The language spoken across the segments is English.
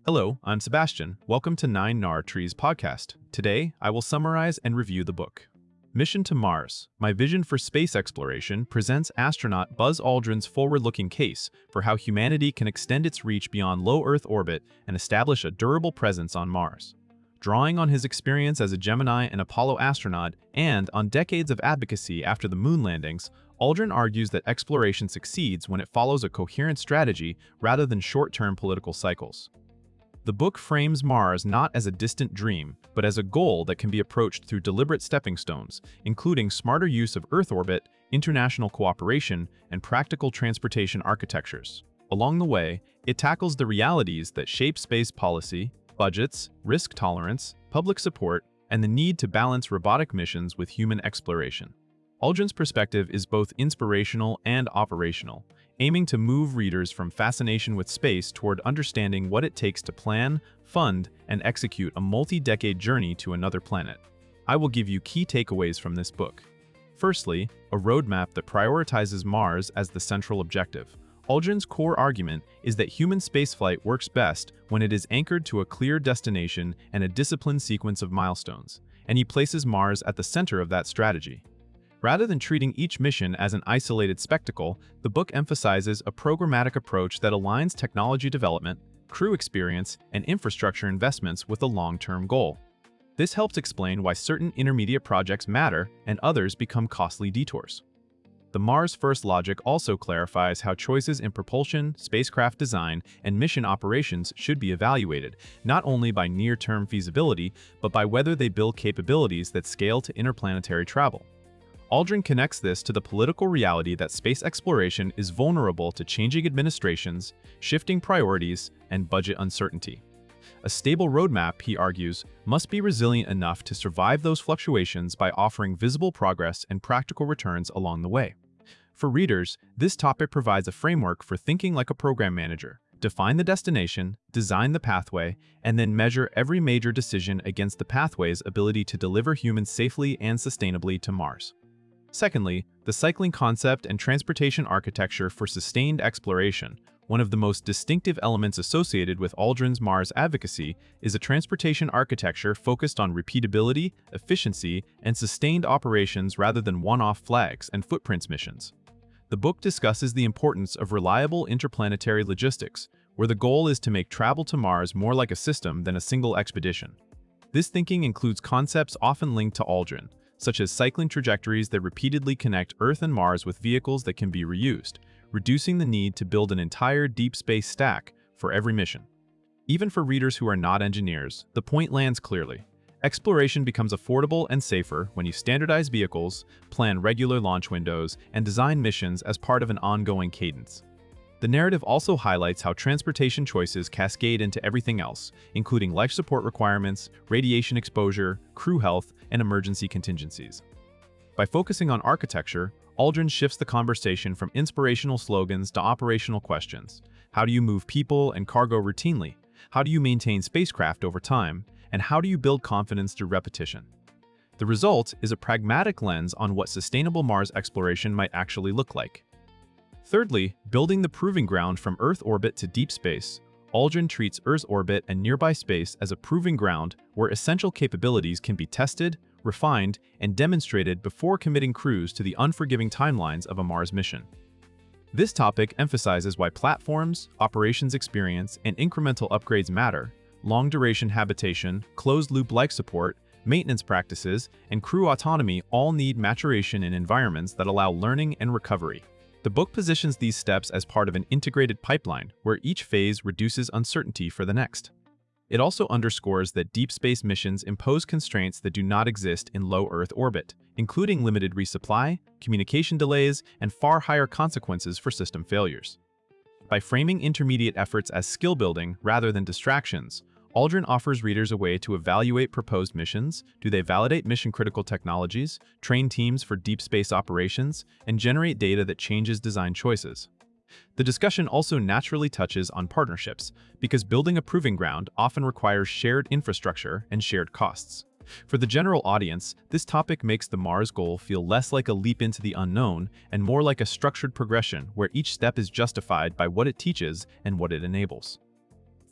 Hello, I'm Sebastian. Welcome to 9 Trees podcast. Today, I will summarize and review the book. Mission to Mars, My Vision for Space Exploration presents astronaut Buzz Aldrin's forward-looking case for how humanity can extend its reach beyond low Earth orbit and establish a durable presence on Mars. Drawing on his experience as a Gemini and Apollo astronaut and on decades of advocacy after the moon landings, Aldrin argues that exploration succeeds when it follows a coherent strategy rather than short-term political cycles. The book frames Mars not as a distant dream, but as a goal that can be approached through deliberate stepping stones, including smarter use of Earth orbit, international cooperation, and practical transportation architectures. Along the way, it tackles the realities that shape space policy, budgets, risk tolerance, public support, and the need to balance robotic missions with human exploration. Aldrin's perspective is both inspirational and operational, aiming to move readers from fascination with space toward understanding what it takes to plan, fund, and execute a multi-decade journey to another planet. I will give you key takeaways from this book. Firstly, a roadmap that prioritizes Mars as the central objective. Aldrin's core argument is that human spaceflight works best when it is anchored to a clear destination and a disciplined sequence of milestones, and he places Mars at the center of that strategy. Rather than treating each mission as an isolated spectacle, the book emphasizes a programmatic approach that aligns technology development, crew experience, and infrastructure investments with a long-term goal. This helps explain why certain intermediate projects matter and others become costly detours. The Mars First logic also clarifies how choices in propulsion, spacecraft design, and mission operations should be evaluated, not only by near-term feasibility, but by whether they build capabilities that scale to interplanetary travel. Aldrin connects this to the political reality that space exploration is vulnerable to changing administrations, shifting priorities, and budget uncertainty. A stable roadmap, he argues, must be resilient enough to survive those fluctuations by offering visible progress and practical returns along the way. For readers, this topic provides a framework for thinking like a program manager. Define the destination, design the pathway, and then measure every major decision against the pathway's ability to deliver humans safely and sustainably to Mars. Secondly, the cycling concept and transportation architecture for sustained exploration. One of the most distinctive elements associated with Aldrin's Mars advocacy is a transportation architecture focused on repeatability, efficiency, and sustained operations rather than one-off flags and footprints missions. The book discusses the importance of reliable interplanetary logistics, where the goal is to make travel to Mars more like a system than a single expedition. This thinking includes concepts often linked to Aldrin, such as cycling trajectories that repeatedly connect Earth and Mars with vehicles that can be reused, reducing the need to build an entire deep space stack for every mission. Even for readers who are not engineers, the point lands clearly. Exploration becomes affordable and safer when you standardize vehicles, plan regular launch windows, and design missions as part of an ongoing cadence. The narrative also highlights how transportation choices cascade into everything else, including life support requirements, radiation exposure, crew health, and emergency contingencies. By focusing on architecture, Aldrin shifts the conversation from inspirational slogans to operational questions. How do you move people and cargo routinely? How do you maintain spacecraft over time? And how do you build confidence through repetition? The result is a pragmatic lens on what sustainable Mars exploration might actually look like. Thirdly, building the proving ground from Earth orbit to deep space. Aldrin treats Earth's orbit and nearby space as a proving ground where essential capabilities can be tested, refined, and demonstrated before committing crews to the unforgiving timelines of a Mars mission. This topic emphasizes why platforms, operations experience, and incremental upgrades matter. Long-duration habitation, closed-loop life support, maintenance practices, and crew autonomy all need maturation in environments that allow learning and recovery. The book positions these steps as part of an integrated pipeline where each phase reduces uncertainty for the next. It also underscores that deep space missions impose constraints that do not exist in low Earth orbit, including limited resupply, communication delays, and far higher consequences for system failures. By framing intermediate efforts as skill building rather than distractions, Aldrin offers readers a way to evaluate proposed missions. Do they validate mission-critical technologies, train teams for deep space operations, and generate data that changes design choices? The discussion also naturally touches on partnerships, because building a proving ground often requires shared infrastructure and shared costs. For the general audience, this topic makes the Mars goal feel less like a leap into the unknown and more like a structured progression where each step is justified by what it teaches and what it enables.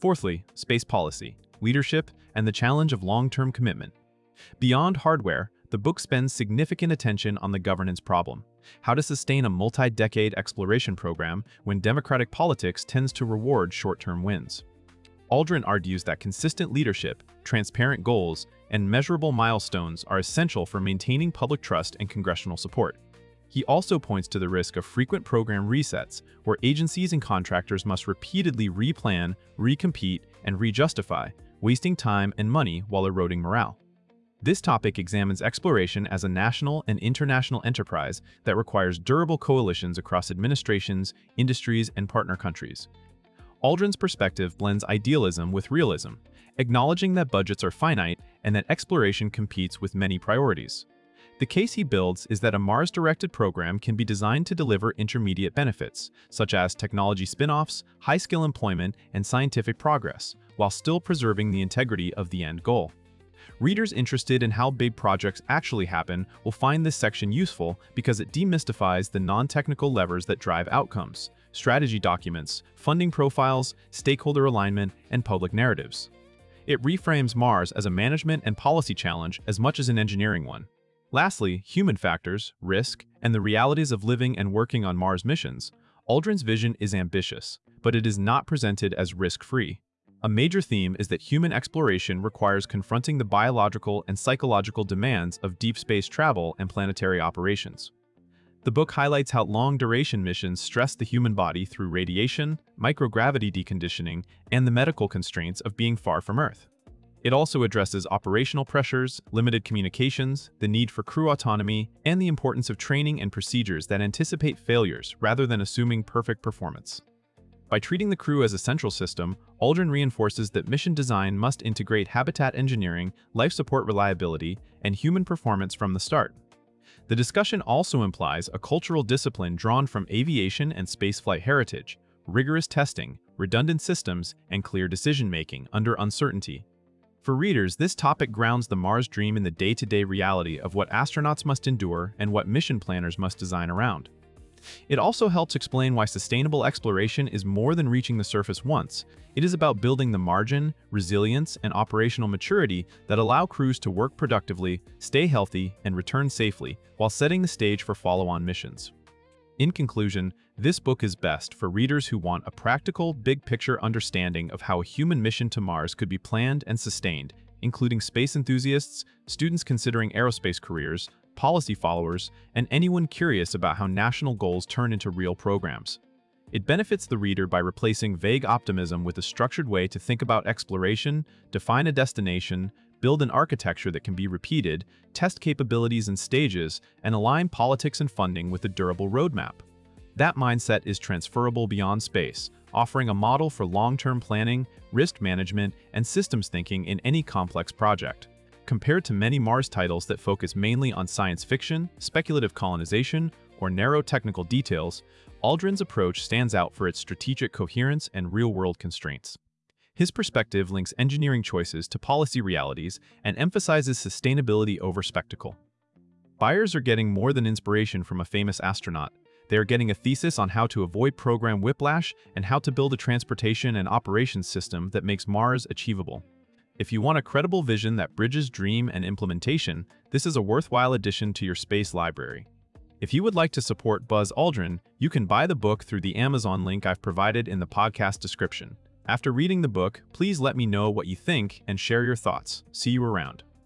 Fourthly, space policy, leadership, and the challenge of long-term commitment. Beyond hardware, the book spends significant attention on the governance problem, how to sustain a multi-decade exploration program when democratic politics tends to reward short-term wins. Aldrin argues that consistent leadership, transparent goals, and measurable milestones are essential for maintaining public trust and congressional support. He also points to the risk of frequent program resets, where agencies and contractors must repeatedly replan, recompete, and rejustify, wasting time and money while eroding morale. This topic examines exploration as a national and international enterprise that requires durable coalitions across administrations, industries, and partner countries. Aldrin's perspective blends idealism with realism, acknowledging that budgets are finite and that exploration competes with many priorities. The case he builds is that a Mars-directed program can be designed to deliver intermediate benefits, such as technology spin-offs, high-skill employment, and scientific progress, while still preserving the integrity of the end goal. Readers interested in how big projects actually happen will find this section useful because it demystifies the non-technical levers that drive outcomes: strategy documents, funding profiles, stakeholder alignment, and public narratives. It reframes Mars as a management and policy challenge as much as an engineering one. Lastly, human factors, risk, and the realities of living and working on Mars missions. Aldrin's vision is ambitious, but it is not presented as risk-free. A major theme is that human exploration requires confronting the biological and psychological demands of deep space travel and planetary operations. The book highlights how long-duration missions stress the human body through radiation, microgravity deconditioning, and the medical constraints of being far from Earth. It also addresses operational pressures, limited communications, the need for crew autonomy, and the importance of training and procedures that anticipate failures rather than assuming perfect performance. By treating the crew as a central system, Aldrin reinforces that mission design must integrate habitat engineering, life support reliability, and human performance from the start. The discussion also implies a cultural discipline drawn from aviation and spaceflight heritage, rigorous testing, redundant systems, and clear decision-making under uncertainty. For readers, this topic grounds the Mars dream in the day-to-day reality of what astronauts must endure and what mission planners must design around. It also helps explain why sustainable exploration is more than reaching the surface once. It is about building the margin, resilience, and operational maturity that allow crews to work productively, stay healthy, and return safely, while setting the stage for follow-on missions. In conclusion, this book is best for readers who want a practical, big-picture understanding of how a human mission to Mars could be planned and sustained, including space enthusiasts, students considering aerospace careers, policy followers, and anyone curious about how national goals turn into real programs. It benefits the reader by replacing vague optimism with a structured way to think about exploration, define a destination, build an architecture that can be repeated, test capabilities and stages, and align politics and funding with a durable roadmap. That mindset is transferable beyond space, offering a model for long-term planning, risk management, and systems thinking in any complex project. Compared to many Mars titles that focus mainly on science fiction, speculative colonization, or narrow technical details, Aldrin's approach stands out for its strategic coherence and real-world constraints. His perspective links engineering choices to policy realities and emphasizes sustainability over spectacle. Buyers are getting more than inspiration from a famous astronaut. They are getting a thesis on how to avoid program whiplash and how to build a transportation and operations system that makes Mars achievable. If you want a credible vision that bridges dream and implementation, this is a worthwhile addition to your space library. If you would like to support Buzz Aldrin, you can buy the book through the Amazon link I've provided in the podcast description. After reading the book, please let me know what you think and share your thoughts. See you around.